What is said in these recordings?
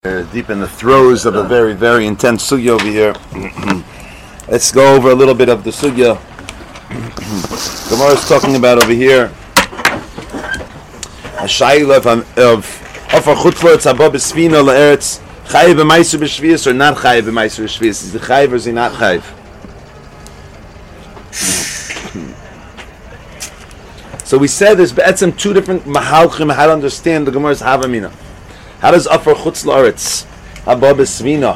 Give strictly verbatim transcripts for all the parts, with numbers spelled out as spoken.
We're deep in the throes of a very, very intense sugya over here. Let's go over a little bit of the sugya. Gemara is talking about over here a shayla of of a chutla tzabah b'sfina la'eretz chayiv b'maiser b'shvius or not chayiv b'maiser b'shvius. Is he chayiv or is he not chayiv? So we said there's be'etzem two different mahalchim how to understand the Gemara's havamina. How does Afar Chutz La'aretz Haba B'Svina?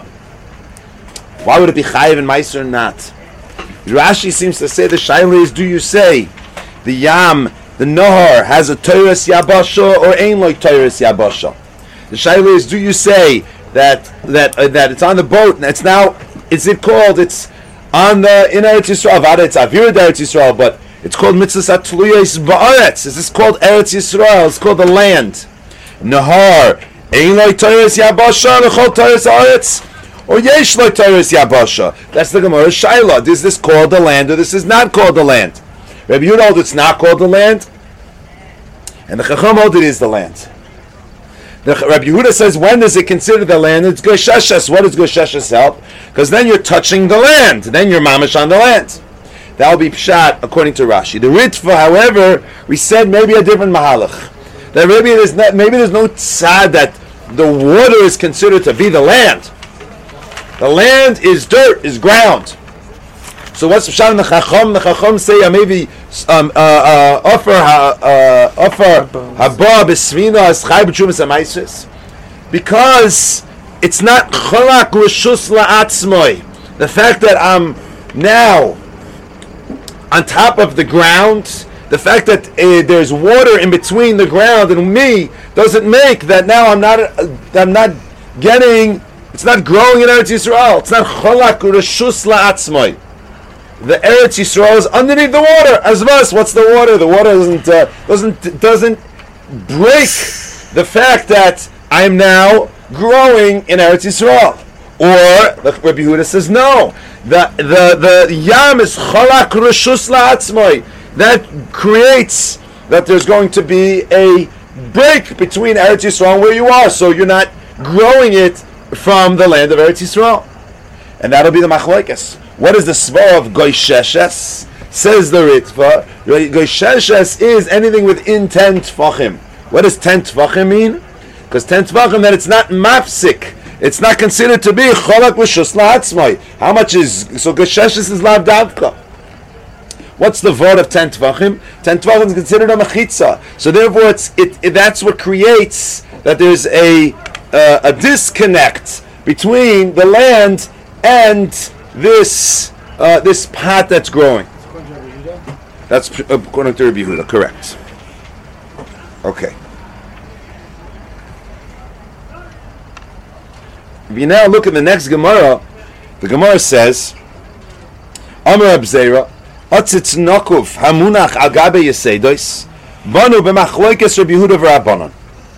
Why would it be Chayiv and Meiser or not? Rashi seems to say the Shaila is: do you say the Yam, the Nohar, has a Teiras Yabasha or Ein Lo Teiras Yabasha? The Shaila is: do you say that that uh, that it's on the boat and it's now? Is it called? It's on the in Eretz Yisrael. Vada it's Avir Eretz Yisrael, but it's called Mitzvah Atluyos Ba'aretz. Is this called Eretz Yisrael? It's called the land. Nahar. Ein lo teiras yabasha lechol teiras haaretz, or yesh lo teiras yabasha. That's the Gemara Shaila. Is this called the land, or this is not called the land? Rabbi Yehuda holds it's not called the land, and the Chacham holds it is the land. The Rabbi Yehuda says, when does it consider the land? It's gosheshes. What does gosheshes help? Because then you're touching the land. Then you're mamish on the land. That will be pshat according to Rashi. The Ritva, however, we said maybe a different mahalach. That maybe there's not, maybe there's no tzad that the water is considered to be the land. The land is dirt, is ground. So what's pshat in the Chacham? The Chacham say uh, maybe um, uh, uh, offer uh, offer haba b'svina as chay b'chumas amaisis, because it's not cholak reshus la'atzmoi. The fact that I'm now on top of the ground. The fact that uh, there's water in between the ground and me doesn't make that now I'm not uh, I'm not getting, it's not growing in Eretz Yisrael. It's not cholak reshus la'atzmai. The Eretz Yisrael is underneath the water. As much, what's the water? The water doesn't uh, doesn't doesn't break the fact that I'm now growing in Eretz Yisrael. Or the Rabbi Yehuda says no. The the the yam is cholak reshus la'atzmai. That creates that there's going to be a break between Eretz Yisrael and where you are, so you're not growing it from the land of Eretz Yisrael. And that'll be the machlokes. What is the svara of gosheshes? Says the Ritva, gosheshes is anything within ten tfachim. What does ten tfachim mean? Because ten tfachim, that it's not mafsik. It's not considered to be cholak v'shus la'atzmai. How much is, so gosheshes is lav davka. What's the vod of ten tvachim? Ten tvachim is considered a mechitza. So therefore, it's it, it. That's what creates that there's a uh, a disconnect between the land and this uh, this pot that's growing. That's according to Rabbi Yehuda. Correct. Okay. If you now look at the next Gemara, the Gemara says, Amar Abzeira. Atzitz nokuf hamunach agabe yesedos banu b'machloikes Rabbi Yehuda v'Rabbanan.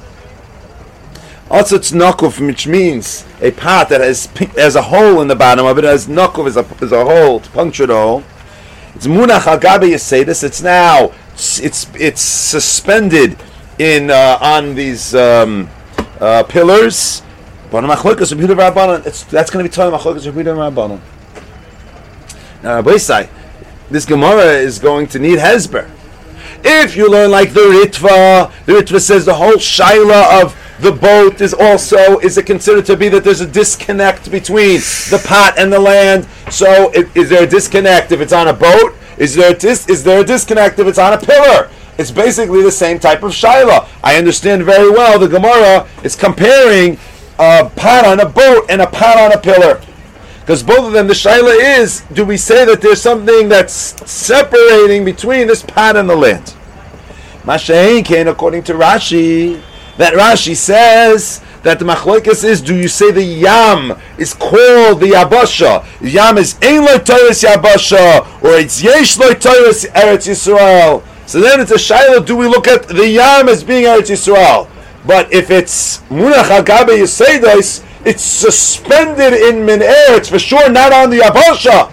Atzitz nokuf, which means a pot that has has a hole in the bottom of it, has nokuf is a is a hole, punctured hole. It's munach agabe yesedos. It's now it's it's, it's suspended in uh, on these um, uh, pillars. Banu machloikes Rabbi Yehuda v'Rabbanan. It's that's going to be talking machloikes Rabbi Yehuda v'Rabbanan. Now Rabbi Yisai, this Gemara is going to need hesber. If you learn like the Ritva, the Ritva says the whole shaila of the boat is also, is it considered to be that there's a disconnect between the pot and the land? So if, is there a disconnect if it's on a boat? Is there a dis, is there a disconnect if it's on a pillar? It's basically the same type of shaila. I understand very well the Gemara is comparing a pot on a boat and a pot on a pillar. Because both of them, the shaila is, do we say that there's something that's separating between this pot and the land? Masha'en Kain, according to Rashi, that Rashi says that the machlokes is, do you say the yam is called the yabasha? Yam is ein lo teiras yabasha, or it's yesh lo teiras Eretz Yisrael. So then it's a shaila, do we look at the yam as being Eretz Yisrael? But if it's munach agabe yesedos, it's suspended in min air. It's for sure not on the Yabasha.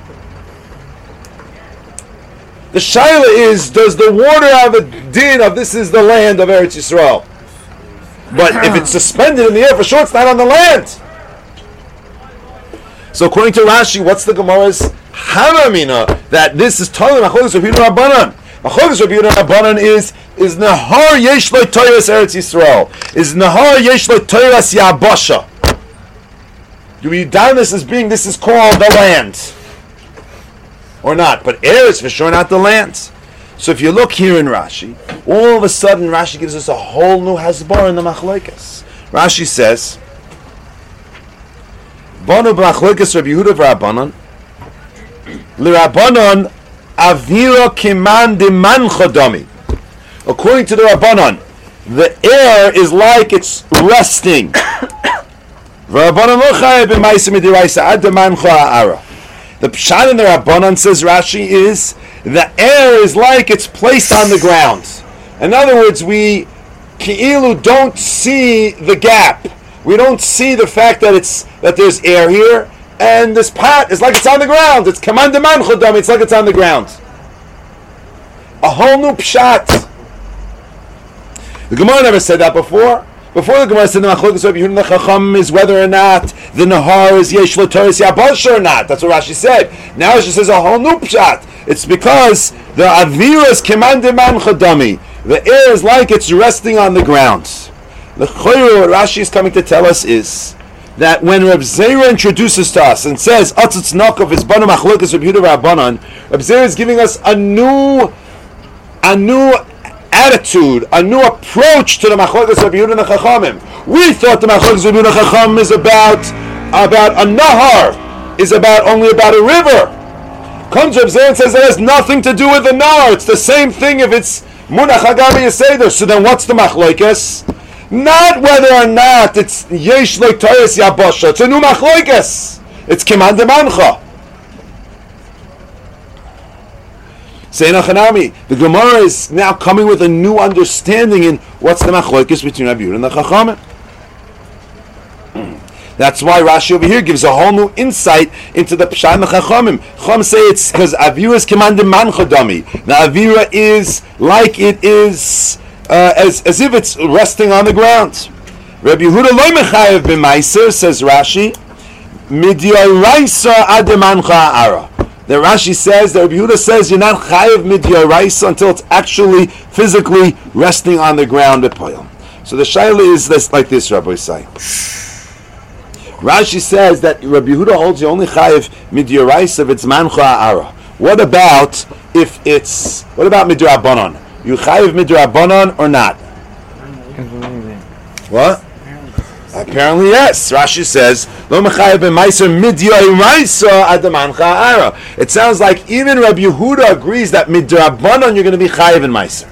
The shaila is, does the water have a din of this is the land of Eretz Yisrael? But if it's suspended in the air, for sure it's not on the land. So according to Rashi, what's the Gemara's Havamina that this is Torah Machlokes Rabbi Yehuda Rabbanan? Machlokes Rabbi Yehuda Rabbanan is is Nahar Yesh Lo Toras Eretz Yisrael. Is Nahar Yesh Lo Toras Yabasha. Do we down this as being this is called the land, or not? But air is for sure not the land. So if you look here in Rashi, all of a sudden Rashi gives us a whole new hasbar in the Machlokes. Rashi says, Banu b'Machlokes Rabbi Yehuda v'Rabbanan, l'Rabbanan avira kiman deman chodami. According to the Rabbanan, the air is like it's resting. V'Rabbanan lo chayev b'maisa midiraisa ad deman cho'ara. The pshat in the Rabbanan, says Rashi, is the air is like it's placed on the ground. In other words, we ki'ilu don't see the gap. We don't see the fact that it's that there's air here, and this pot is like it's on the ground. It's kaman deman chodami. It's like it's on the ground. A whole new pshat. The Gemara never said that before. Before the Gemara said the Machlokes Rabbi Yehuda Chacham is whether or not the Nahar is Yesh Lo Toras Yabasha or not. That's what Rashi said. Now she says a whole new pshat. It's because the Avira is Keman Deman Chodami. The air is like it's resting on the ground. The Choyro, what Rashi is coming to tell us is that when Reb Zera introduces to us and says Atzutz Nakov is Banu Machlokes Rabbi Yehuda Rabbanan, Reb Zera is giving us a new, a new attitude, a new approach to the Machlokes Rabbi Yehuda and Chachamim. We thought the Machlokes Rabbi Yehuda and Chachamim is about about a nahar, is about only about a river. Comes Reb Zera and says it has nothing to do with the nahar. It's the same thing if it's munach hagami yeseder. So then, what's the Machlokes? Not whether or not it's yesh lo toras yabasha. It's a new Machlokes. It's kiman demancha. Saying Achanami, the Gemara is now coming with a new understanding in what's the machlokes between Rabbi Yehuda and the Chachamim. That's why Rashi over here gives a whole new insight into the Pshat and the Chachamim. Chacham say it's because Avira is commanded man chodami. The Avira is like it is uh, as as if it's resting on the ground. Rabbi Yehuda lo mechayev b'maiser, says Rashi, midyoraisa ademan cha'ara. The Rashi says, that Rabbi Yehuda says, you're not chayev midyoraisa until it's actually physically resting on the ground at poyel. So the shaila is this, like this, Rabbi Yisai. Rashi says that Rabbi Yehuda holds you only chayev midyoraisa if it's mancha ara. What about if it's, what about midrabanan? You chayev midrabanan or not? What? Apparently yes. Rashi says, Lo mechayev b'maiser midyoraisa ad mancha ara. It sounds like even Rabbi Yehuda agrees that midrabanan you're going to be chayev in maiser.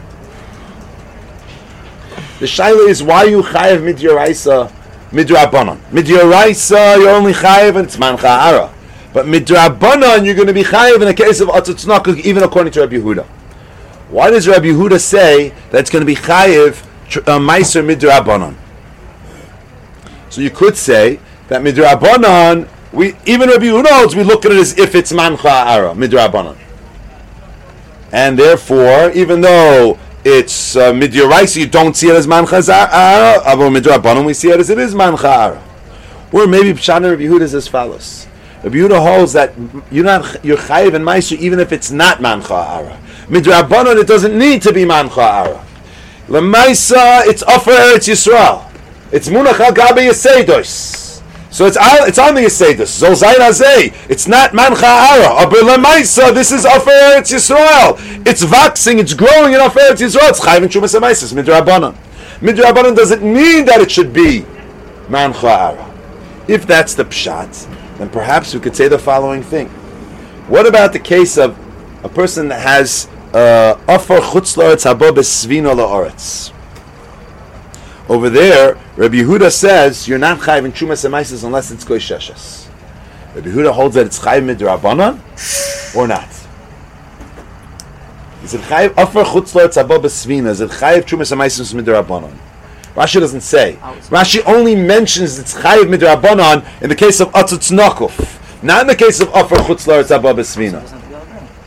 The shaila is, why you chayev midyoraisa midrabanan? Midyoraisa you're only chayev and it's mancha ara. But midrabanan you're going to be chayev in the case of atzutz nakuk, even according to Rabbi Yehuda. Why does Rabbi Yehuda say that it's going to be chayev uh, maiser midrabanan? So you could say that midrabanan, we even Rabbi Yehuda holds we look at it as if it's mancha ara midrabanan, and therefore even though it's uh, midyoraisa, you don't see it as mancha ara. But midrabanan we see it as it is mancha ara. Or maybe Pshat Rabbi Yehuda is as follows: Rabbi Yehuda holds that you're not you're chayiv in ma'aser even if it's not mancha ara. Midrabanan it doesn't need to be mancha ara. L'maisa it's offer Eretz Yisrael. It's munach al gabe yesedos, so it's on, it's on the yesedos. Zol zayin hazeh. It's not mancha ara. Aber lemaisa, this is afer Eretz Yisrael. It's waxing, it's growing in afer Eretz Yisrael. It's chayv and shumas emaisis midrabanan. Midrabanan doesn't mean that it should be mancha ara. If that's the pshat, then perhaps we could say the following thing: what about the case of a person that has afer chutz la'aretz haba besvina la'aretz? Over there, Rabbi Yehuda says you're not chayiv in Chumas Emaisis unless it's goy sheshes. Rabbi Yehuda holds that it's chayiv midrabanan or not. Is it chayiv afer chutz lo etzabah b'svina? Is it chayiv Chumas Emaisis midrabanan? Rashi doesn't say. Rashi only mentions it's chayiv midrabanan in the case of atzutz nakuf, not in the case of afer chutz lo etzabah b'svina.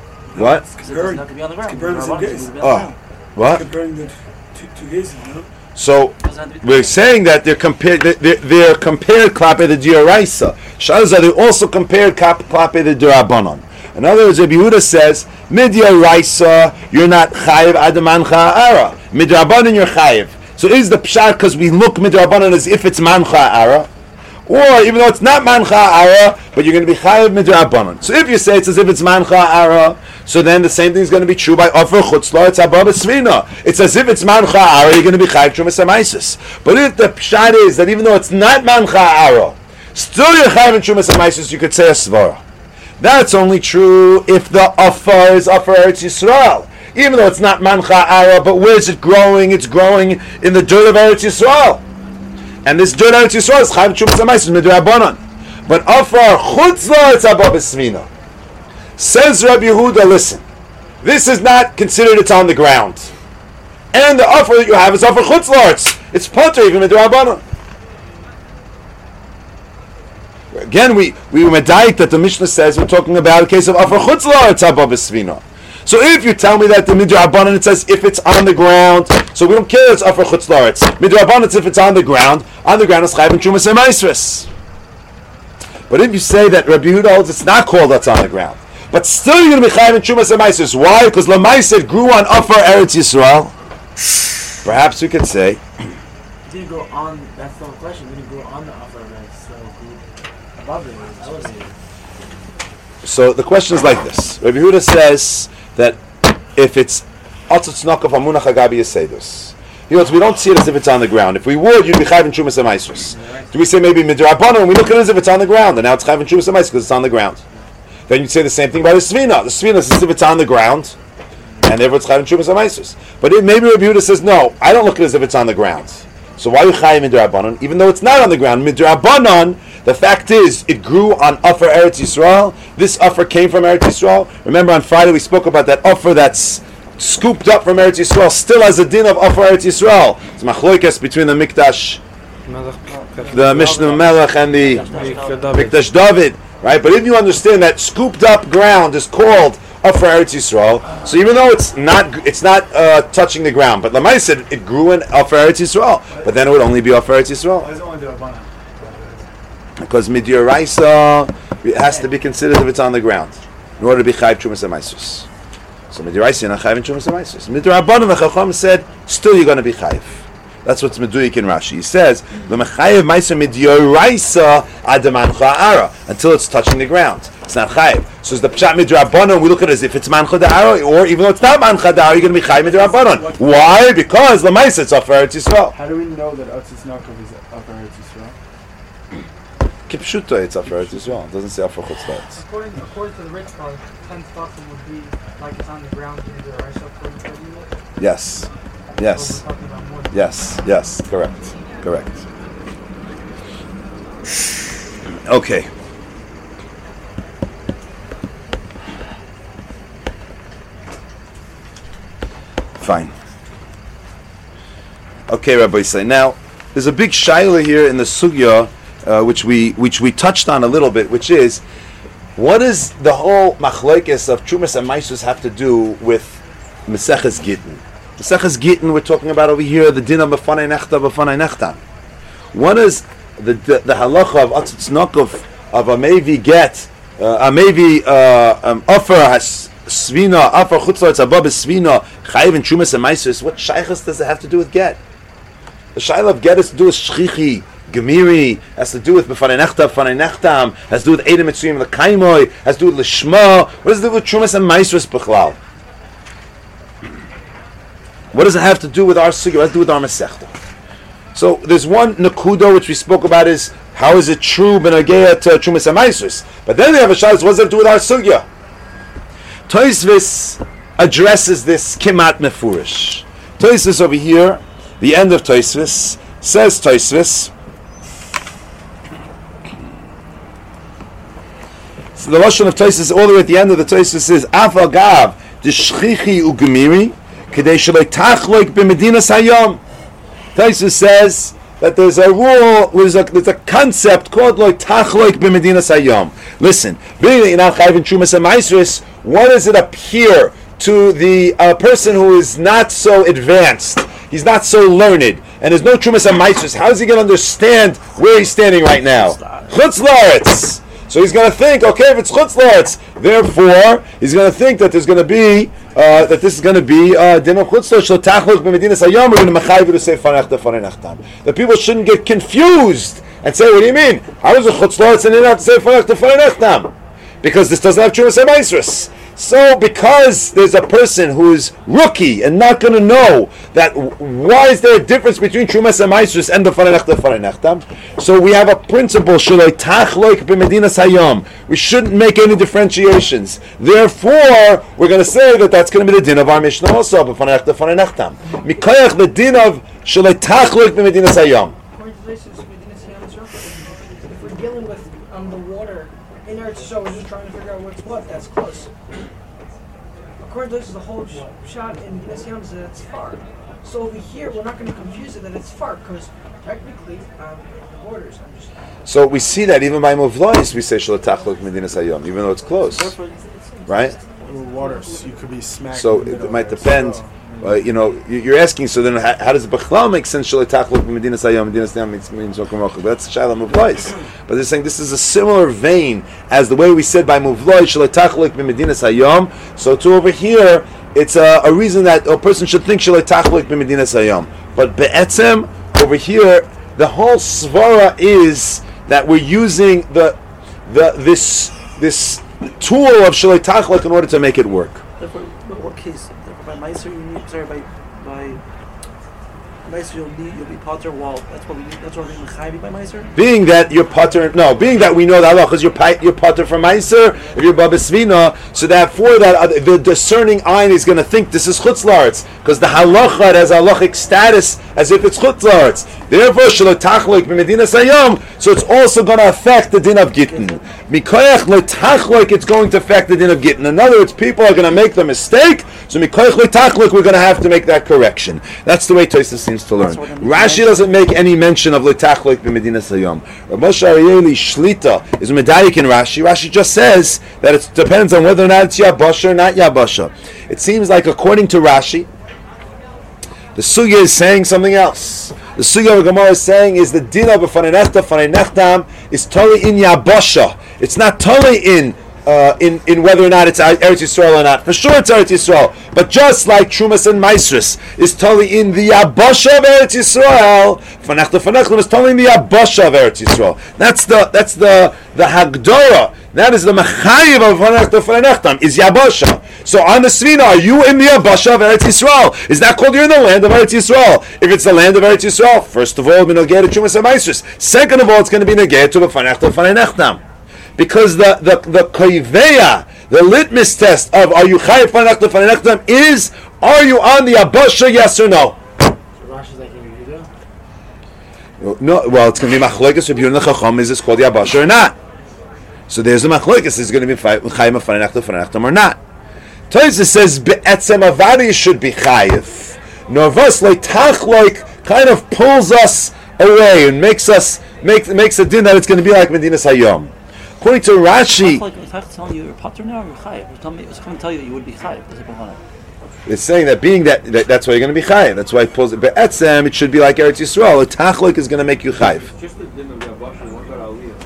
What? Comparing, comparing the same case. Oh, what? Comparing the two, two cases, you know? So we're saying that they're compared. They're, they're compared klape the dioraisa. Shazah they also compared klape the dirabanan. In other words, Rabbi Yehuda says midioraisa you're not chayiv adamancha ara. Midrabanan you're chayiv. So is the pshat because we look midrabanan as if it's mancha ara, or even though it's not mancha ara, but you're going to be chayiv midrabanan. So if you say it's as if it's mancha ara, so then the same thing is going to be true by offer chutzla. It's abba svina. It's as if it's mancha ara. You're going to be chayiv trumas amaisis. But if the pshat is that even though it's not mancha ara, still you're chayiv trumas amaisis, you could say a svara. That's only true if the offer is offer Eretz Yisrael. Even though it's not mancha ara, but where is it growing? It's growing in the dirt of Eretz Yisrael. And this dirt of Eretz Yisrael is chayiv trumas amaisis midrabanan. But offer chutzla, it's abba svina. Says Rabbi Yehuda, listen, this is not considered it's on the ground. And the offer that you have is offer chutzla. It's, it's potter even midrabanan. Again, we we medayik that the Mishnah says we're talking about a case of offer chutzla. It's abba svina. So if you tell me that the midrabanan it says if it's on the ground, so we don't care it's offer chutzla. It's midrabanan it's if it's on the ground. On the ground is chayiv trumas amaisris. But if you say that Rabbi Yehuda holds it's not called that's on the ground, but still you're going to be chayiv trumas amaisis. Why? Because Lamaisid grew on Offer Eretz Yisrael. Perhaps we could say. It didn't go on. That's the question. It didn't go on the Offer Eretz Yisrael. Above it. That was it. So the question is like this: Rabbi Yehuda says that if it's atzutznok of amunach agabi yasedus, he goes, we don't see it as if it's on the ground. If we would, you'd be chayiv trumas amaisis. Do we say maybe midrabanan and we look at it as if it's on the ground, and now it's chayiv trumas amaisis because it's on the ground? Then you'd say the same thing about the svina. The svina is as if it's on the ground, and therefore it's chayiv trumas amaisis. But it, maybe Rabbi Yehuda says, no, I don't look at it as if it's on the ground. So why are you chayiv midrabanan, even though it's not on the ground? Midrabanan, the fact is, it grew on Offer Eretz Yisrael. This offer came from Eretz Yisrael. Remember on Friday we spoke about that offer that's scooped up from Eretz Yisrael, still has a din of Offer Eretz Yisrael. It's machloikas between the Mikdash, the Mishnah Melech, and the Mikdash David. Right, but if you understand that scooped up ground is called Offer Eretz Yisrael, so even though it's not it's not uh, touching the ground, but Lamai said it grew in Offer Eretz Yisrael, but then it would only be Offer Eretz Yisrael. Because midyoraisa it has to be considered if it's on the ground in order to be chayiv trumas amaisus. So midyoraisa you're not chayiv trumas amaisus. Midrabanan the Chacham said still you're going to be chayiv. That's what's meduyik in Rashi. He says, "L'mechayev ma'aser midyoraisa adamancha ara," until it's touching the ground. It's not chayev. So it's the pshat midrabanan. We look at it as if it's mancha da'ara, or even though it's not mancha da'ara, you're going to be chayev midrabanan. Why? Because l'ma'aser it's Offer Eretz Yisrael. How do we know that Atzitznakov is Offer Eretz Yisrael? Kipshuta, it's Offer Eretz Yisrael. It doesn't say Offer Chutzla. According, according to the Ritz card, ten tefachim would be like it's on the ground in the rice according to the Yes. Yes. Yes. Yes. Correct. Correct. Okay. Fine. Okay, Rabbi Yisrael. Now, there's a big shaila here in the sugya, uh, which we which we touched on a little bit, which is, what does the whole machlokes of Trumas and Maisus have to do with Meseches Gittin? Meseches Gittin, we're talking about over here, the din of B'fanei Nechta, B'fanei Nechta. What is the the, the halacha of Atzitznak of, of a Mevi get, uh, a Mevi uh, um, offer has Svina, offer Chutzla, it's above Svina, Chayiv and Trumas and Maisus. What shaychus does it have to do with get? The shayla of get has to do with Shchichi, Gemiri, has to do with B'fanei Nechta, B'fanei Nechtam, has to do with Edom Mitzuyim, the Kaimoi, has to do with Lishma. What does it do with Trumas and Maisus B'chlal? What does it have to do with our sugya? What does it do with our Masechta? So there's one nakudo which we spoke about is how is it true b'nageya to Trumas and Maisus? But then we have a shayla, what does it do with our sugya? Tosfos addresses this kimat mefurish. Tosfos over here, the end of Tosfos, says Tosfos, so the lashon of Tosfos all the way at the end of the Tosfos says Afal Gav the Shchichi Ugemiri Kedei Shaloi Tachloik B'Medinas Hayom. Tosfos says that there's a rule, there's a, there's a concept called Loi Tachloik B'Medinas Hayom. Listen, being that you're not chayiv in Trumas and Maisus, what does it appear to the uh, person who is not so advanced? He's not so learned. and there's no Trumas and Maisrus, how is he going to understand where he's standing right now? Chutz La'aretz. So he's going to think, okay, if it's Chutz La'aretz, therefore he's going to think that there's going to be uh, that this is going to be uh, Din of Chutz La'aretz Tachlok b'Medinas Hayom. We're going to Mechayiv to say Fanechta Fanechtam. The people shouldn't get confused and say, what do you mean? How is it Chutz La'aretz and then have to say Fanechta Fanechtam? Because this doesn't have Trumas and Maisrus. So, because there's a person who's rookie and not going to know that, why is there a difference between Trumas and Maisrus and the Faranechta Faranechtam? So, we have a principle, Shaloi Tachloik b'Medinas Hayom. We shouldn't make any differentiations. Therefore, we're going to say that that's going to be the din of our Mishnah also, Faranechta Faranechtam. Mikayach, the din of Shaloi Tachloik b'Medinas Hayom. If we're dealing with um, the water in Eretz Yisrael, we're just trying to figure out what's what, that's close. According to this, the whole shot in Minas Yam is that it's far. So over here, we're not going to confuse it that it's far, because technically, um, the borders, I'm just... So we see that even by Muvlois, we say Shaloi Tachloik b'Medinas Hayom, even though it's close. Right? Waters, you could be smacked. So it, it might depend. Uh, you know, you're asking. So then, how, how does the Bechlal make sense? Shaloi Tachlok b'Medinas Hayom, Medinas Hayom means means Zokum Rochel. But that's Shaila Muvlois. But they're saying this is a similar vein as the way we said by Muvlois Shaloi Tachlok b'Medinas Hayom. So too over here, it's a, a reason that a person should think Shaloi Tachlok b'Medinas Hayom. But be'etzem over here, the whole svara is that we're using the the this this tool of Shaloi Tachlok in order to make it work. Therefore, what case? By Meiser, you need. Sorry, by by Meiser, you'll need. You'll be potter wall. That's what we need. That's what we're mechayiv by Meiser. Being that you're potter, no. Being that we know that Allah, because you're you're potter from Meiser, if you're Baba Svina, so that for that uh, the discerning eye is going to think this is Chutz La'aretz, because the halacha has halachic status as if it's Chutz La'aretz. Therefore, Shaloi Tachloik b'Medinas Hayom, so it's also going to affect the din of Gittin. Mikoyach lo Tachloik, it's going to affect the din of Gittin. In other words, people are going to make the mistake, so Mikoyach lo Tachloik, we're going to have to make that correction. That's the way Tosfos seems to learn. Rashi doesn't make any mention of lo Tachloik b'Medinas Hayom. Rav Moshe Arieli Shlita is medayik in Rashi. Rashi just says that it depends on whether or not it's Yabasha or not Yabasha. It seems like, according to Rashi, the sugya is saying something else. The sugya of Gemara is saying is the din of Fanenechta Fanenechtam is totally in Yabasha. It's not totally in uh, in in whether or not it's Eretz Yisrael or not. For sure it's Eretz Yisrael, but just like Trumas and Maisrus is totally in the Yabasha of Eretz Yisrael, Fanechta Fanechtam is totally in the Yabasha of Eretz Yisrael. That's the that's the the Hagdorah. That is the Mechayiv of Fanechta Fanechtam is Yabasha. So on the Svina, are you in the Yabasha of Eretz Yisrael? Is that called you're in the land of Eretz Yisrael? If it's the land of Eretz Yisrael, first of all, it's going to get to Trumas and Maisrus. Second of all, it's going to be neged to the Fanechta Fanechtam. Because the the the koiveya, the litmus test of are you chayiv Fanechta Fanechtam is, are you on the Yabasha, yes or no? So Rashi's like in Yehuda? No, well, it's going to be machlokes if you're in the Chacham, is this called Yabasha or not? So there's a machlokes, is going to be chayiv Fanechta Fanechtam or not? Tosfos says be'etzem avadi should be chayiv. Novos like tachloik kind of pulls us away and makes us make makes a din that it's going to be like Medinas Hayom. According to Rashi, It's not telling you you're potter now or you're chayiv. It's telling me it's going to tell you that you would be chayiv. it's saying that being that, that that's why you're going to be chayiv. That's why it pulls it. Be'etzem, it should be like Eretz Yisrael. A tachloik is going to make you chayiv. Just the din of Yabasha. What about Aliyah?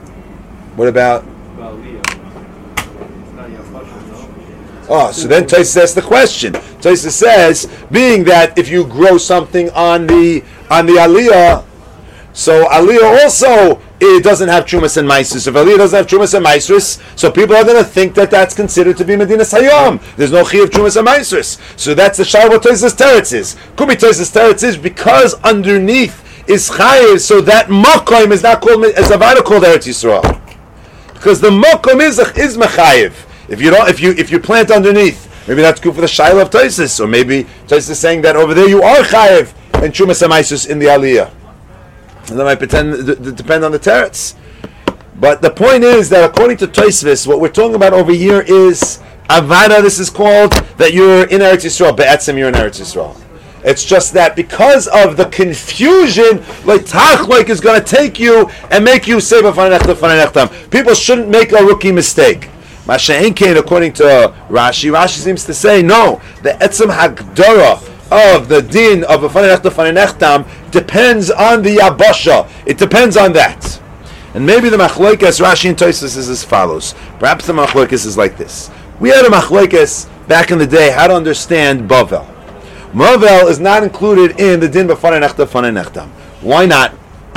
What about? About Aliyah. It's not Yabasha, no? Oh, so then Tosfos asks the question. Tosfos says, being that if you grow something on the on the aliyah, so aliyah also it doesn't have Trumas and Maisrus. If aliyah doesn't have Trumas and Maisrus, so people are going to think that that's considered to be Medinas Hayom. There's no Chi of Trumas and Maisrus. So that's the shayla what Tosfos teretz is. Could be Tosfos teretz is because underneath is chayiv, so that makom is not called as avada called Eretz Yisrael, because the makom is is mechayiv. If you don't, if you if you plant underneath, maybe that's good for the shayla of Tosfos, or maybe Tosfos is saying that over there you are chayiv and Trumas and Maisrus in the aliyah. And that might pretend, d- d- depend on the teretz. But the point is that according to Tosfos, what we're talking about over here is avada. This is called that you're in Eretz Yisrael. Be'etzem, you're in Eretz Yisrael. It's just that because of the confusion, like tachloik is going to take you and make you say b'fanenechta fanenechtam. People shouldn't make a rookie mistake. Masha'en Kain, according to Rashi, Rashi seems to say no. The etzem hagdara of the din of a fanei nechtam fanei nechtam depends on the yabasha. It depends on that. And maybe the machlokes Rashi and Tosfos is as follows. Perhaps the machlokes is like this. We had a machlokes back in the day how to understand Bavel. Bavel is not included in the din b'fanei nechtam fanei nechtam. Why not?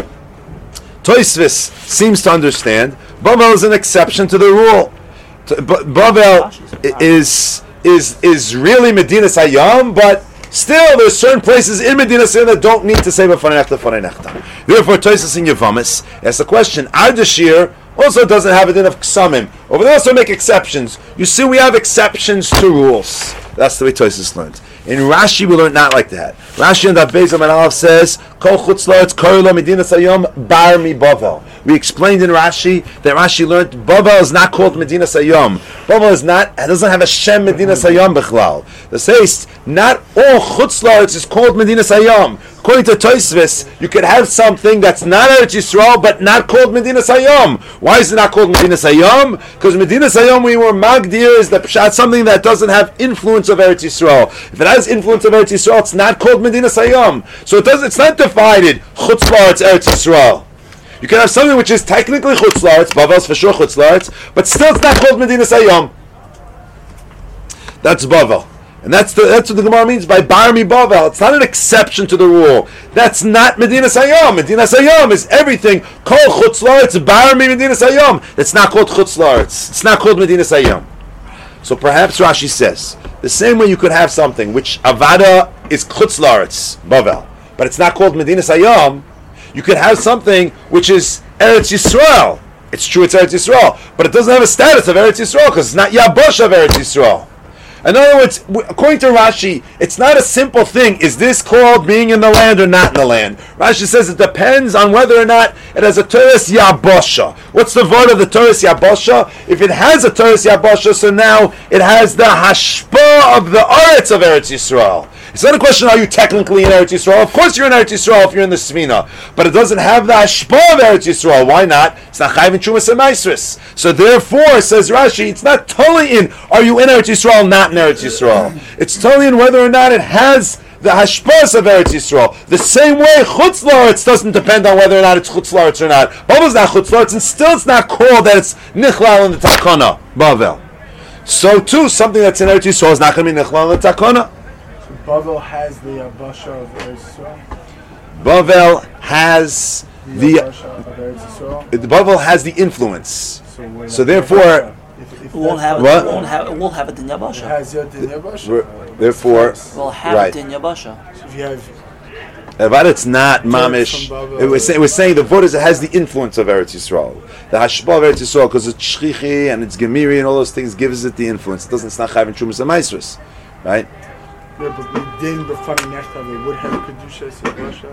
Tosfos seems to understand Bavel is an exception to the rule. Bavel is is is really Medinas Hayam, but still there's certain places in Medinas Hayam that don't need to say b'fanei nechtam fanei nechtam. Therefore, Tosfos in Yevamos asks the question: Ardashir also doesn't have a din of ksamim. Over there, also make exceptions. You see, we have exceptions to rules. That's the way Tosfos learned. In Rashi, we learned not like that. Rashi in Daf Beis Amud Aleph says, "Kol chutz la'aretz kori lo Medinas Hayam bar mi Bavel." We explained in Rashi that Rashi learned Bavel is not called Medinas Hayam. Bavel is not, it doesn't have a Shem Medinas Hayam bichlal. The says not all chutz la'aretz is called Medinas Hayam. According to Tosfos, you could have something that's not Eretz Yisrael, but not called Medinas Hayam. Why is it not called Medinas Hayam? Because Medinas Hayam, we were magdir, is the pshat, something that doesn't have influence of Eretz Yisrael. If it has influence of Eretz Yisrael, it's not called Medinas Hayam. So it does. It's not divided. Chutz la'aretz Eretz Yisrael. You can have something which is technically chutz la'aretz, Bavel's for sure chutz la'aretz, but still it's not called Medinas Hayam. That's Bavel. And that's the, that's what the Gemara means by Bar Mi Bavel. It's not an exception to the rule. That's not Medinas Hayam. Medinas Hayam is everything. Kol chutz la'aretz Bar Mi Medinas Hayam. It's not called chutz la'aretz. It's not called Medinas Hayam. So perhaps Rashi says the same way you could have something which Avada is chutz la'aretz Bavel, but it's not called Medinas Hayam. You could have something which is Eretz Yisrael. It's true, it's Eretz Yisrael, but it doesn't have a status of Eretz Yisrael because it's not Yabosh of Eretz Yisrael. In other words, according to Rashi, it's not a simple thing. Is this called being in the land or not in the land? Rashi says it depends on whether or not it has a Teres Yabosha. What's the word of the Teres Yabosha? If it has a Teres Yabosha, so now it has the Hashpa of the Aretz of Eretz Yisrael. It's not a question, are you technically in Eretz Yisrael? Of course you're in Eretz Yisrael if you're in the Svina. But it doesn't have the Hashpa of Eretz Yisrael. Why not? It's not Chayv and Chumas and Maisris. So therefore, says Rashi, it's not totally in, are you in Eretz Yisrael, not in Eretz Yisrael. It's totally in whether or not it has the Hashpas of Eretz Yisrael. The same way Chutz La'aretz doesn't depend on whether or not it's Chutz La'aretz or not. Bavel's not Chutz La'aretz, and still it's not called that it's Nichlal in the Takana. Bavel. So too, something that's in Eretz Yisrael is not going to be Nichlal in the Takana. Bavel has the Yabasha of Eretz Yisrael. Bavel has The the Yabasha of Eretz Yisrael. the Bavel has the influence. So, when So the therefore- Yabasha, if, if It won't that's have it. What? It won't have. It won't have it in It Yabasha. has Yod in Yabasha. Re- therefore- It's We'll have Right. it in Yabasha. So if you have But it's not mamish. from Bavel. It was, say, it was saying the word is it has the influence of Eretz Yisrael, the hashpa of Eretz Yisrael, because it's shchichi and it's gemiri and all those things gives it the influence. It doesn't. It's not chayv and shumas and maisrus, right? yeah, but we didn't before next time they would have kedusha Yabasha.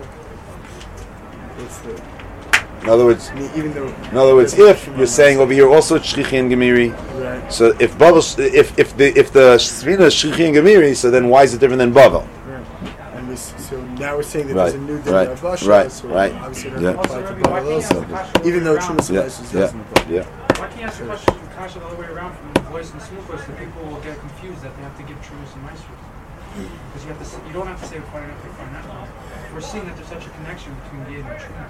What's the In other words, I mean, even though in other words, if you're saying over here also it's shchichi and gemiri, right, so if Bavel, if if the if the svina is shchichi and gemiri, so then why is it different than Bavel? right, and we, s- so now we're saying that Right, there's a new din right, Yabasha, right, so right. obviously it Yeah. doesn't Also, apply to Rabbi, why Bavel can't you also. ask the question Even though around? Trumas Yeah, Elias yeah, doesn't apply. yeah. Why can't you ask the question, question the other way around from the voice and small voice? That people will get confused that they have to give Trumas and Maestros. Because you have to, say, you don't have to say far enough to far enough. We're seeing that there's such a connection between Gid and Truma.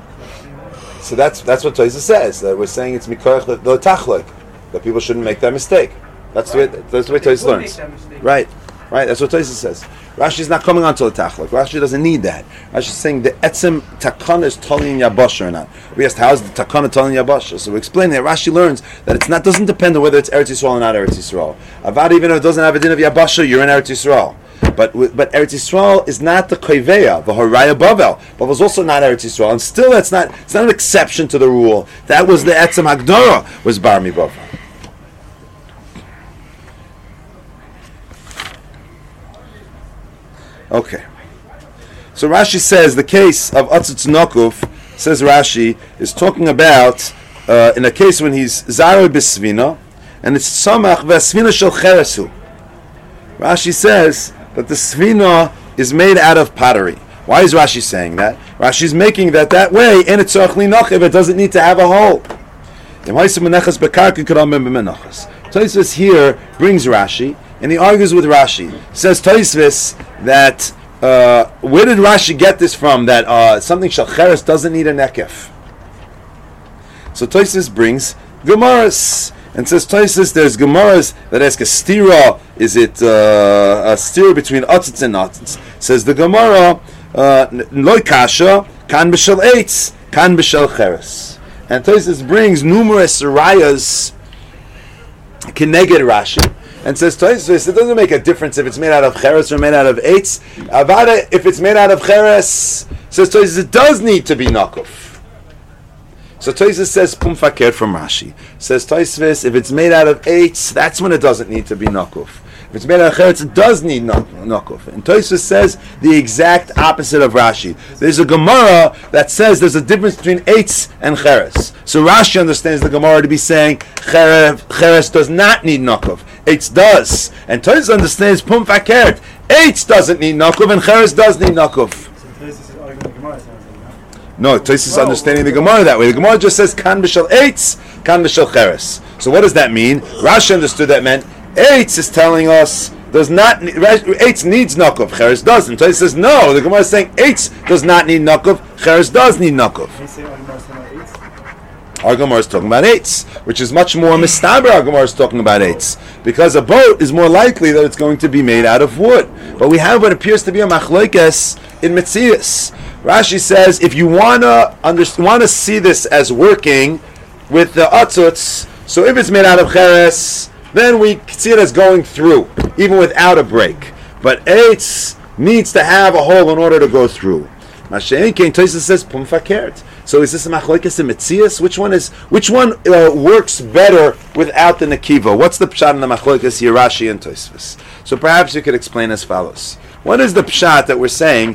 So that's that's what Tosfos says. That we're saying it's mikorach the, the tachlik, that people shouldn't make that mistake. That's the way that's the way Tosfos learns. Right, right. That's what Tosfos says. Rashi's not coming on to the tachlik. Rashi doesn't need that. Rashi's saying the etzem takana is tali in yabasha or not. We asked how's the takana tali in yabasha. So we explain that Rashi learns that it's not doesn't depend on whether it's Eretz Yisrael or not Eretz Yisrael. Avad even if it doesn't have a din of yabasha, you're in Eretz Yisrael. But but Eretz Yisrael is not the koiveya, the horaya Bavel. Bavel is also not Eretz Yisrael, and still that's not it's not an exception to the rule. That was the etzem hagdara was bar mi Bavel. Okay, so Rashi says the case of Atzitz Nokuf, says Rashi, is talking about uh, in a case when he's Zaroi B'Svina, and it's Samach V'Svina Shel Cheresu. Rashi says that the Svina is made out of pottery. Why is Rashi saying that? Rashi's making that that way, and it's Tzorach Linochiv, it doesn't need to have a hole. Tosfos here brings Rashi and he argues with Rashi. Says Tosfos that uh, where did Rashi get this from? That uh, something shalcheres doesn't need a nekef. So Tosfos brings Gemaras and says Tosfos there's Gemaras that ask a stira. Is it uh, a stira between atzitz and atzitz? Says the Gemara loy kasha kan b'shel eitz kan b'shel cheres. And Tosfos brings numerous rayas keneged Rashi. And says Tosfos, it doesn't make a difference if it's made out of cheres or made out of eitz. Avada, if it's made out of cheres, says Tosfos, it does need to be nakuf. So Tosfos says pum fakir from Rashi. Says Tosfos, if it's made out of eitz, that's when it doesn't need to be nakuf. If it's made out of cheres, it does need nakuf. And Tosfos says the exact opposite of Rashi. There's a Gemara that says there's a difference between eitz and cheres. So Rashi understands the Gemara to be saying cheres does not need nakuf. Eitz does. And Tosfos understands pum fakert. Eitz doesn't need nakuf and cheres does need nakuf. No, Tosfos is understanding the Gemara that way. The Gemara just says kan b'shel eitz, kan b'shel cheres. So what does that mean? Rashi understood that meant eitz is telling us does not eitz needs nakuf, cheres doesn't. Tosfos says no. The Gemara is saying eitz does not need nakuf, cheres does need nakuf. Our Gemara is talking about eitz, which is much more mistaber. Our Gemara is talking about eitz because a boat is more likely that it's going to be made out of wood. But we have what appears to be a machlokes in Metzius. Rashi says if you wanna under, wanna see this as working with the atzutz, so if it's made out of cheres, then we see it as going through, even without a break. But eitz needs to have a hole in order to go through. Mashein Kein Tosfos says pum fakert. So is this a machlokes in Metzius? Which one is which one uh, works better without the nekiva? What's the pshat in the machlokes here, Rashi and Tosfos? So perhaps you could explain as follows. What is the pshat that we're saying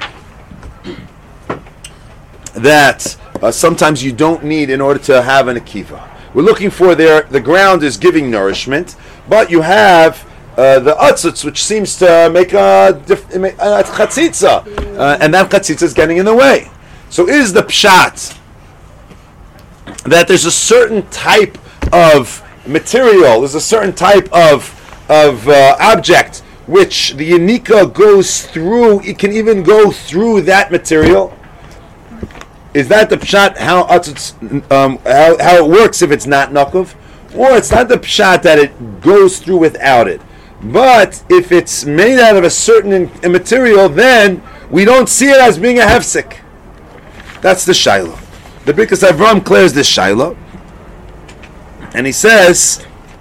that uh, sometimes you don't need in order to have an nekiva? We're looking for there. The ground is giving nourishment, but you have uh, the atzutz, which seems to make a, dif- make a chatzitza, uh, and that chatzitza is getting in the way. So is the pshat that there's a certain type of material, there's a certain type of of uh, object which the yanika goes through, it can even go through that material? Is that the pshat how um, how, how it works if it's not nakuf? Or it's not the pshat that it goes through without it. But if it's made out of a certain in, material, then we don't see it as being a hefsek. That's the Shiloh. The Birkas Avram clears this Shiloh, and he says,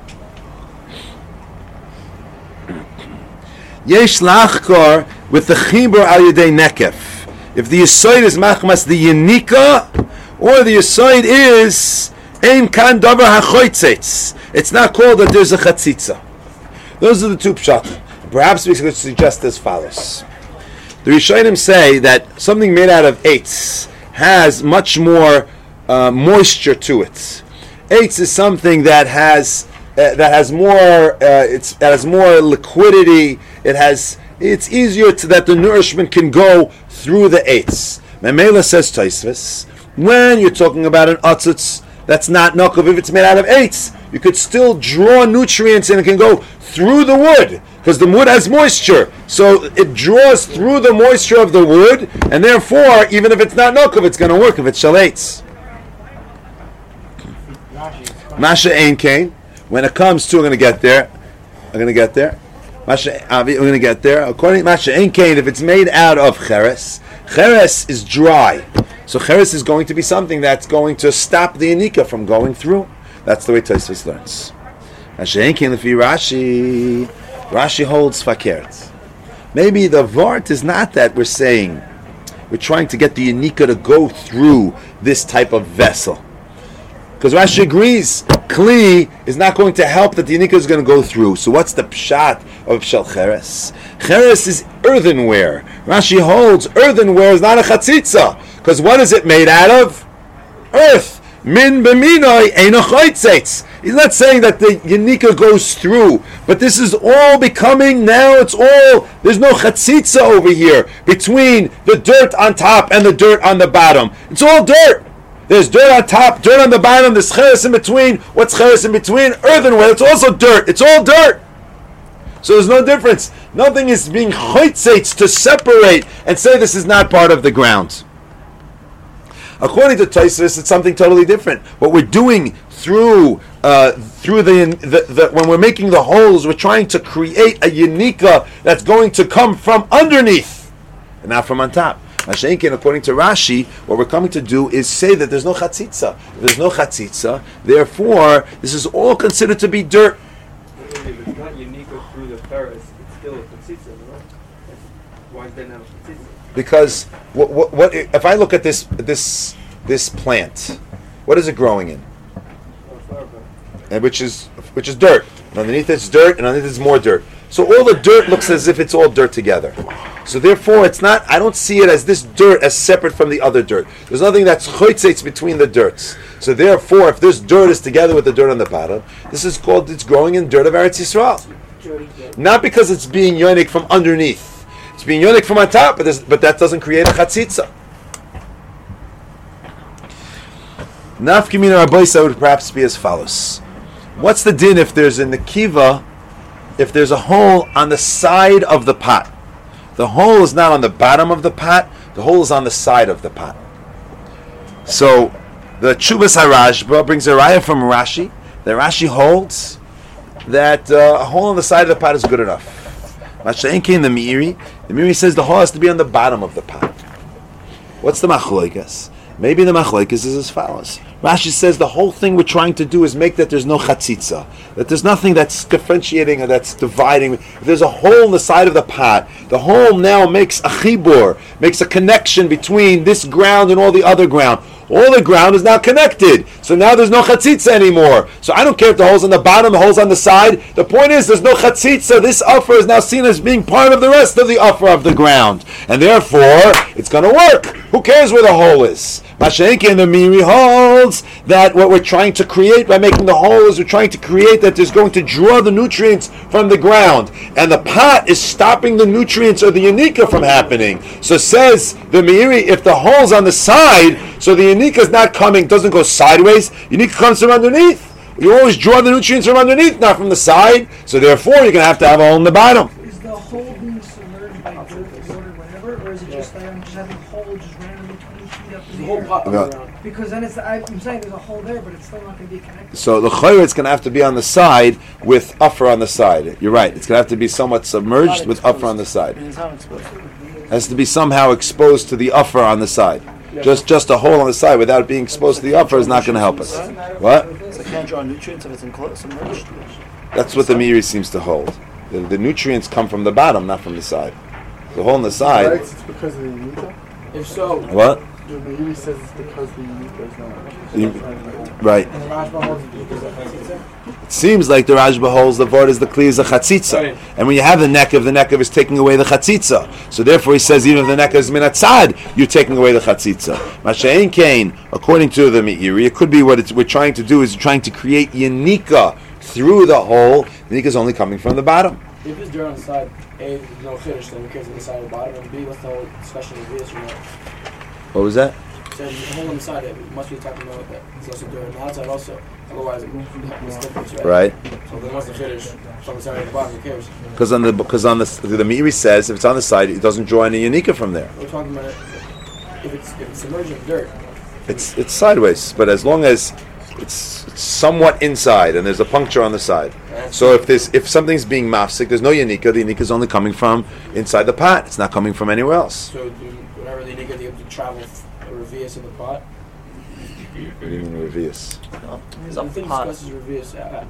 Yesh lachkor with the chibur al yedei nekef. If the yisoid is machmas the yenika, or the yisoid is ein kan davar hachoytzetz, it's not called that there's a chatzitza. Those are the two pshatim. Perhaps we could suggest as follows. The Rishonim say that something made out of eitz has much more uh, moisture to it. Eitz is something that has uh, that has more uh, it's that has more liquidity. It has it's easier to, that the nourishment can go through the eitz. Memela says Tosfos, when you're talking about an atzutz that's not nakov, if it's made out of eitz, you could still draw nutrients and it can go through the wood because the wood has moisture, so it draws through the moisture of the wood, and therefore, even if it's not nakov, it's going to work if it's shaleitz. Masha Ein Kain. When it comes to, we're going to get there. I'm going to get there. Masha, we're going to get there. According to Masha Ein Kain, if it's made out of cheres, cheres is dry, so cheres is going to be something that's going to stop the yanika from going through. That's the way Tosfos learns. Masha Ein Kain lefi Rashi. Rashi holds fakert. Maybe the vart is not that we're saying we're trying to get the yanika to go through this type of vessel. Because Rashi agrees, Kli is not going to help that the yanika is going to go through. So what's the pshat of Shel Cheres? Cheres is earthenware. Rashi holds earthenware is not a chatzitza. Because what is it made out of? Earth. Min b'minoi ein a chaytzetz. He's not saying that the yanika goes through, but this is all becoming, now it's all, there's no chatzitza over here between the dirt on top and the dirt on the bottom. It's all dirt. There's dirt on top, dirt on the bottom, there's cheres in between. What's cheres in between? Earthenware, it's also dirt. It's all dirt. So there's no difference. Nothing is being chaytzeitz to separate and say this is not part of the ground. According to Tosfos, it's something totally different. What we're doing through uh, through the, the, the when we're making the holes, we're trying to create a Yanika that's going to come from underneath and not from on top. Mashenkin, according to Rashi, what we're coming to do is say that there's no chatzitza. There's no chatzitza. Therefore, this is all considered to be dirt. If it's not unique through the Paris, it's still a chatzitza, no? Why then have a chatzitza? Because what, what, what if I look at this this this plant? What is it growing in? Oh, flower plant. And which is which is dirt. And underneath it's dirt, and underneath it's more dirt. So all the dirt looks as if it's all dirt together. So therefore, it's not. I don't see it as this dirt as separate from the other dirt. There's nothing that's chaytzeitz between the dirts. So therefore, if this dirt is together with the dirt on the bottom, this is called it's growing in dirt of Eretz Yisrael. Not because it's being yonik from underneath. It's being yonik from on top, but, but that doesn't create a chatzitza. Nafkimina Rabbeisa would perhaps be as follows. What's the din if there's a nekiva, if there's a hole on the side of the pot? The hole is not on the bottom of the pot, the hole is on the side of the pot. So, the Chuvas HaRashba brings a raya from Rashi. The Rashi holds that uh, a hole on the side of the pot is good enough. Masha'en came the Meiri. The Meiri says the hole has to be on the bottom of the pot. What's the machloikas? Maybe the machloikas is as follows. Rashi says the whole thing we're trying to do is make that there's no chatzitza, that there's nothing that's differentiating or that's dividing. If there's a hole in the side of the pot, the hole now makes a chibur, makes a connection between this ground and all the other ground. All the ground is now connected. So now there's no chatzitza anymore. So I don't care if the hole's on the bottom, the hole's on the side. The point is there's no chatzitza. This offer is now seen as being part of the rest of the offer of the ground. And therefore, it's going to work. Who cares where the hole is? Mashenki and the Miri holds that what we're trying to create by making the hole is we're trying to create that there's going to draw the nutrients from the ground. And the pot is stopping the nutrients or the yanika from happening. So says the Miri, if the hole's on the side, so the yanika is not coming, doesn't go sideways, yanika comes from underneath. You always draw the nutrients from underneath, not from the side. So therefore, you're going to have to have a hole in the bottom. Is the hole being submerged by dirt, water, whatever, or is it just like I'm just having a hole just randomly twenty feet up in the air? No. Because then it's, I- I'm saying there's a hole there, but it's still not going to be connected. So the chayr it's going to have to be on the side with upper on the side. You're right. It's going to have to be somewhat submerged with upper on the side. It's not exposed. It has to be somehow exposed to the upper on the side. Just just a hole on the side without it being exposed to the upper is not going to help us. What? So I can't draw nutrients if it's enclosed, submerged. That's what the Miri seems to hold. The, the nutrients come from the bottom, not from the side. The hole on the Right, side. it's because of the Unica. If so, What? The Meiri says it's because the Unica is not. You- Right. and the Rashba holds it because of chatzitza. It seems like the Rashba holds the vort is the kli is a chatzitza, Right. and when you have the nekev, the nekev is taking away the chatzitza. So therefore, he says even if the nekev is minatzad, you're taking away the chatzitza. Masha'en kain, according to the Meiri, it could be what it's, we're trying to do is trying to create yanika through the hole. Yanika is only coming from the bottom. If it's dirt on the side, A, there's no chiddush, then who cares on the side or the bottom, and B, what's the whole discussion of this or not? What was that? So the hole on the side, it must be talking about that it's also dirt on the outside also, otherwise it it's different, right? Right. So then what's the chiddush from the side or the bottom, who cares? Because on the because on the the Meiri says if it's on the side, it doesn't draw any yanika from there. We're talking about if it's, if it's submerged in dirt. It's it's sideways, but as long as it's, it's somewhat inside and there's a puncture on the side. So if there's if something's being mafsik, there's no yanika. The yanika is only coming from inside the pot. It's not coming from anywhere else. So do- whenever they need to get to travel a revius in the pot, What do you mean revius? It's the up thing pot. discusses revius. Uh,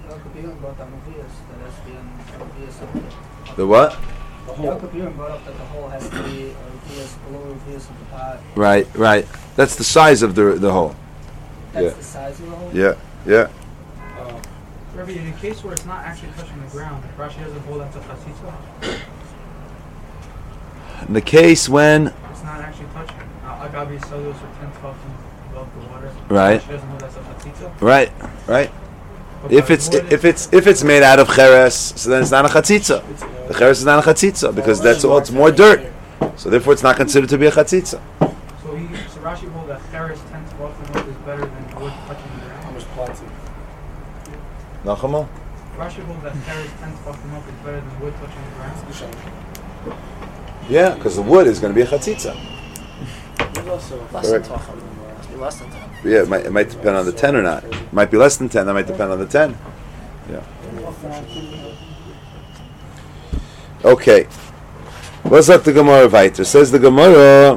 The what? the whole. brought up that the hole has to be a below revius of the pot. Right, right. That's the size of the the hole. That's Yeah. the size of the hole? Yeah, yeah. Uh, Rabbi, in a case where it's not actually touching the ground, Rashi doesn't hold that to chatzitza. In the case when It's not actually touching. Uh, Agabi cellulose or ten, twelve feet above the water. Right. Rashi doesn't hold that to chatzitza. right, right. But If by it's more than- if it's if it's made out of cheres, so then it's not a chatzitza. it's, uh, The cheres is not a chatzitza because that's all. It's more dirt. So therefore, it's not considered to be a chatzitza. So, he, so Rashi holds that cheres ten, twelve feet above is better than wood touching the How ground. much plots? Nachama? Rashi holds that terrace ten tefachim up is better than wood touching the ground. Yeah, because the wood is going to be a chatzitza. There's also less Correct. than twelve. It must be less than ten. Yeah, it might, it might depend on the ten or not. It might be less than ten. That might depend on the ten. Yeah. Okay. What's up the Gemara weiter? Says the Gemara.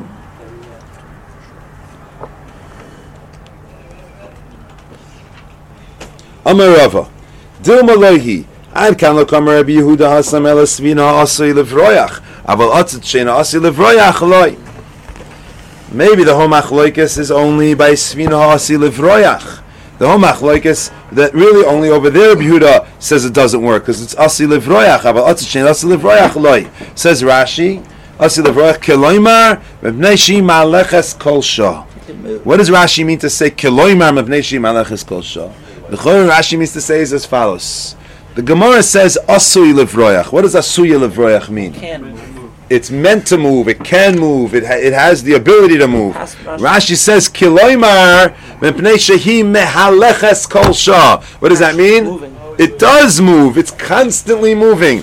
Amar Rava, Dilma lohi. Ad kan lo kamer Rabbi Yehuda hasam el svina asay levroyach. Aval atzit sheina asay levroyach loy. Maybe the whole machloikis is only by svina asay levroyach. The whole machloikis that really only over there Rabbi Yehuda says it doesn't work because it's asay levroyach. Aval atzit sheina asay levroyach loy. Says Rashi, asay levroyach keloimar mebnei shi maleches kol shah. What does Rashi mean to say keloimar mebnei shi maleches kol shah? The Chorah Rashi means to say is as follows. The Gemara says asui levroyach. What does asui levroyach mean? Can move. It's meant to move. It can move. It ha- it has the ability to move. Rashi says kiloimar mepnei shehi mehaleches kol shah. What does that mean? Moving. It does move. It's constantly moving.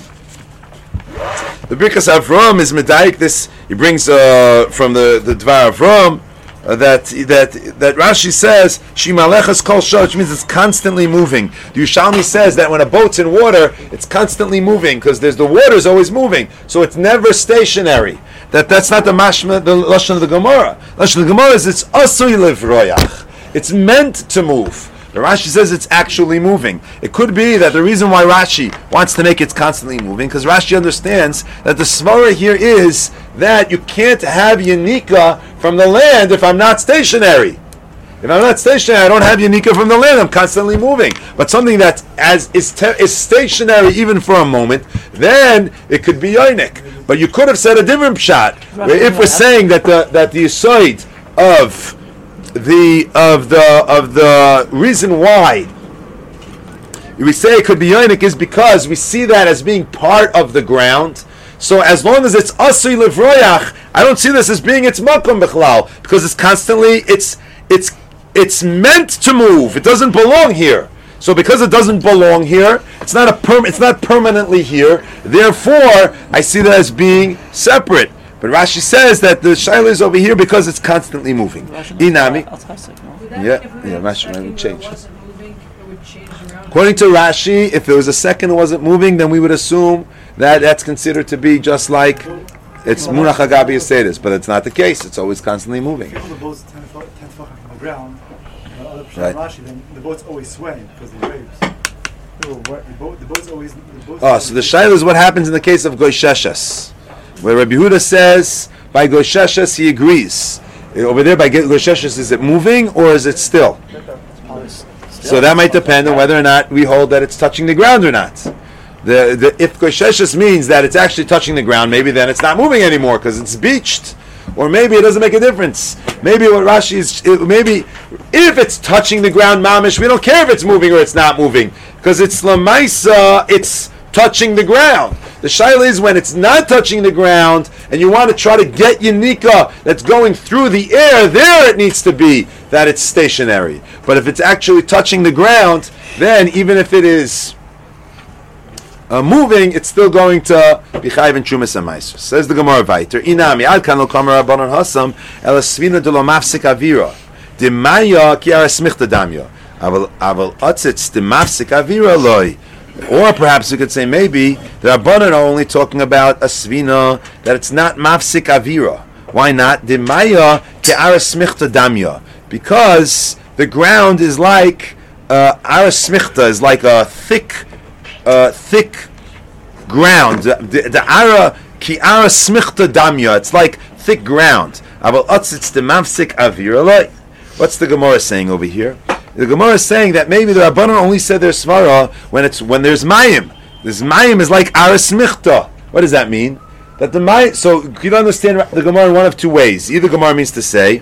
The Birkas Avram is medayik this. He brings uh, from the the Dvar Avram. Uh, that that that Rashi says Shimalechas Kol Shah, which means it's constantly moving. The Yerushalmi says that when a boat's in water, it's constantly moving because there's the water's always moving, so it's never stationary. That that's not the mashma, the lashon of the Gemara. Lashon of the Gemara is it's asui levroyach. It's meant to move. The Rashi says it's actually moving. It could be that the reason why Rashi wants to make it constantly moving, because Rashi understands that the svara here is that you can't have Yanika from the land if I'm not stationary. If I'm not stationary, I don't have Yanika from the land. I'm constantly moving. But something that as is te- is stationary even for a moment, then it could be Yonik. But you could have said a different pshat. Where if we're saying that the that the aside of the of the of the reason why we say it could be yonik is because we see that as being part of the ground. So as long as it's asui levroyach, I don't see this as being its makom bichlal because it's constantly it's it's it's meant to move. It doesn't belong here. So because it doesn't belong here, it's not a perm it's not permanently here. Therefore, I see that as being separate. But Rashi says that the shaila is over here because it's constantly moving. Inami. Yeah, yeah, Rashi would change. According to Rashi, if there was a second it wasn't moving, then we would assume that that's considered to be just like it's munach agabi yasedis, but it's not the case. It's always constantly moving. If the boat's ten foot from the ground, the other Right. Rashi, then the boat's always swaying because of the waves. The boat, the boat's always. The boat's Oh, so the shaila is what happens in the case of goysheshes, where Rabbi Yehuda says by goysheshes he agrees. Over there by goysheshes, is it moving or is it still? So that might depend on whether or not we hold that it's touching the ground or not. The, the, if goysheshes means that it's actually touching the ground, maybe then it's not moving anymore because it's beached. Or maybe it doesn't make a difference. Maybe what Rashi is, it, maybe if it's touching the ground, mamish, we don't care if it's moving or it's not moving because it's lamaisa, it's touching the ground. The shaila is when it's not touching the ground and you want to try to get Yanika that's going through the air, there it needs to be that it's stationary. But if it's actually touching the ground, then even if it is uh, moving, it's still going to be chayiv and chumas amais. Says the Gemara Vayter, Inami ad kan lo kamer rabbanon hasam el svina de lo mafsik avira de maya ki ara smichta damya aval aval atzitz de mafsik avira loy. Or perhaps we could say maybe the Rabbanan are only talking about a svina that it's not mafsik avira. Why not? De maya ke ara smichta damya, because the ground is like uh, ara smichta is like a thick, uh, thick ground. The, the ara ki ara smichta damya. It's like thick ground. Aval atzitz de mafsik avira. What's the Gemara saying over here? The Gemara is saying that maybe the Rabbanan only said their svara when it's when there's mayim. This mayim is like aras michta. What does that mean? That the mayim. So you can understand the Gemara in one of two ways. Either Gemara means to say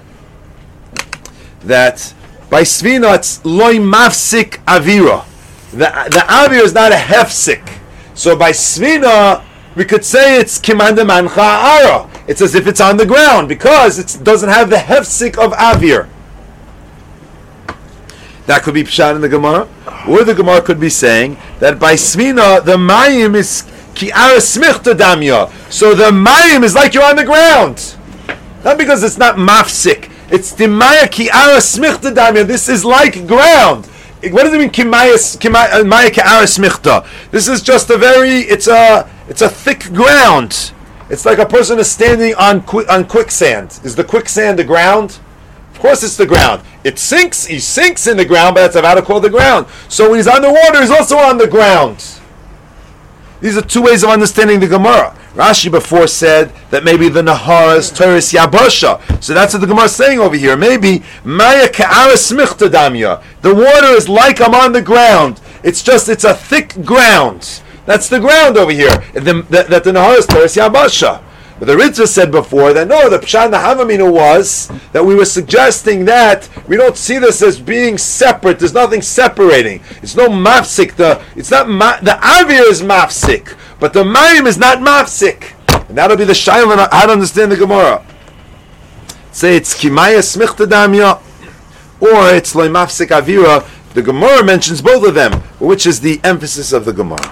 that by svina it's loy mafsik avira. The the avir is not a hefsik. So by svina we could say it's kimanda mancha ara. It's as if it's on the ground because it doesn't have the hefsik of avir. That could be pshat in the Gemara. Or the Gemara could be saying that by Svina, the Mayim is Ki'ara Smichta Damya. So the Mayim is like you're on the ground. Not because it's not mafsik. It's Timaya Ki'ara Smichta Damya. This is like ground. What does it mean Kimaya Ki'ara Smichta? This is just a very, it's a, it's a thick ground. It's like a person is standing on qui- on quicksand. Is the quicksand the ground? Of course it's the ground. It sinks, he sinks in the ground, but that's about to call the ground. So when he's underwater, he's also on the ground. These are two ways of understanding the Gemara. Rashi before said that maybe the Nahar is Teres Yabasha. So that's what the Gemara is saying over here. Maybe Maya Ka'ara Smichta Damya. The water is like I'm on the ground. It's just, it's a thick ground. That's the ground over here. The, that, that the Nahar is Teres Yabasha. But the Ritva said before that no, the Pshat Nahavamina was that we were suggesting that we don't see this as being separate. There's nothing separating. It's no mafsik. The it's not ma, the avir is mafsik, but the mayim is not mafsik. And that'll be the shayla how to understand the Gemara. Say it's kimaya smichta damya, or it's loy mafsik avira. The Gemara mentions both of them, which is the emphasis of the Gemara.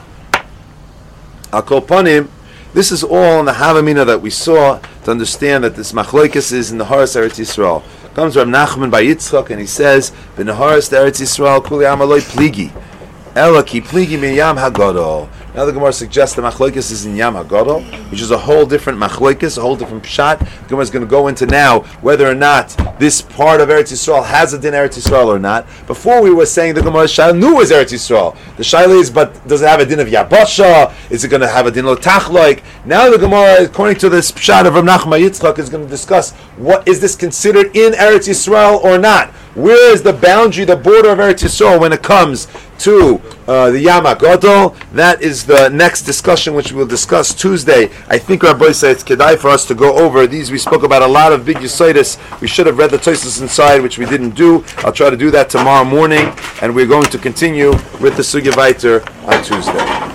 Al kol panim. This is all in the Havamina that we saw to understand that this Machlokes is in the Haras Eretz Yisrael. Comes Rav Nachman by Yitzchak and he says, "Ben Haras Eretz Yisrael Kuli Amaloi Pligi, Ela Ki Pligi Miyam Hagadol." Now the Gemara suggests the Machlokes is in Yam Hagadol, which is a whole different Machlokes, a whole different Pshat. The Gemara is going to go into now whether or not this part of Eretz Yisrael has a din Eretz Yisrael or not. Before we were saying the Gemara Shal knew was Eretz Yisrael. The Shaila is, but does it have a din of Yabasha? Is it going to have a din of Tachloik? Now the Gemara, according to this Pshat of Rav Nachman Yitzchak, is going to discuss what is this considered in Eretz Yisrael or not. Where is the boundary, the border of Eretz Yisrael when it comes to uh, the Yam HaGadol? That is the next discussion, which we will discuss Tuesday. I think Rabbi said it's kedai for us to go over these. We spoke about a lot of big Yesodis. We should have read the Tosfos inside, which we didn't do. I'll try to do that tomorrow morning, and we're going to continue with the Sugya Vayter on Tuesday.